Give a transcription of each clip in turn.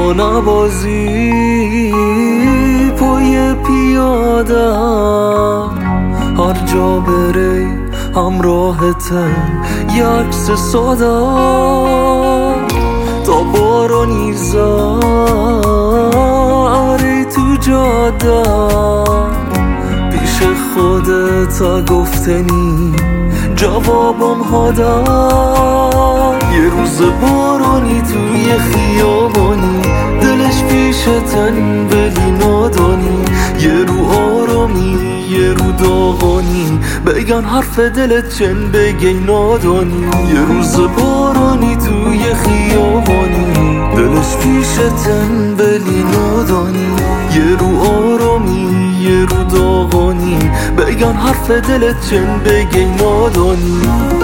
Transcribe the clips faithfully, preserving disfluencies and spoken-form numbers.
با نبازی پای پیادم، هر جا بری همراهتم یه عکس ساده تا بارانی زهری تو جاده پیش خودت گفتنی جوابم هاده. یه روز بارانی توی خیابانی دلش پیشتن ولی نادانی، یه رو آرامی یه رو داغانی بگن حرف دلت چن بگی نادانی. یه روز بارانی توی خیابانی دلش پیشتن ولی نادانی، یه رو آرامی یه رو داغانی بگن حرف دلت چن بگی نادانی.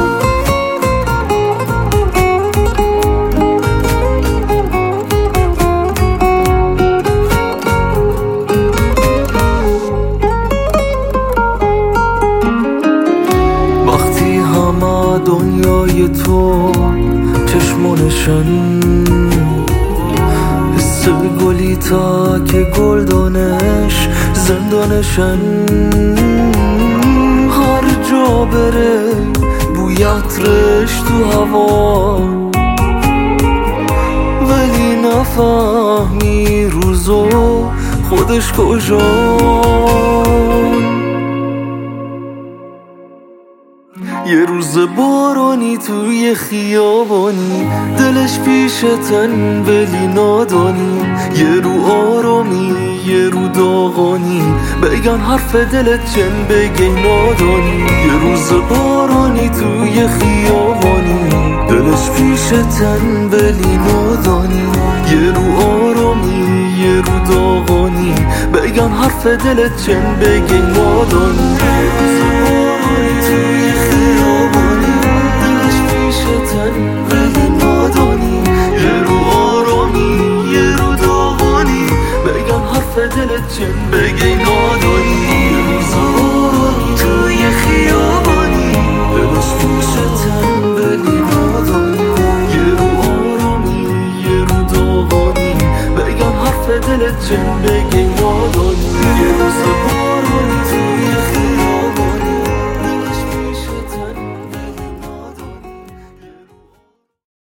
وقتی همه دنیای تو چشمانشن حس گلی تا که گلدانش زندانشن، هر جا بره بوی عطرش تو هوا ولی نفهمی روزو خودش کجا. یه روز بارانی توی خیابانی دلش پیشتن ولی نادانی، یه رو آرامی یه رو داغانی بگن حرف دلت چن بگی نادانی. یه روز بارانی توی خیابانی دلش پیشتن ولی نادانی، یه رو آرامی یه رو داغانی بگن حرف دلت چن بگی نادانی. دلت چن بگی نادانی، یه روز بارانی توی خیابانی دلش پیشتن ولی نادانی، یه رو آرامی یه رو داغانی بگم حرف دلت چن بگی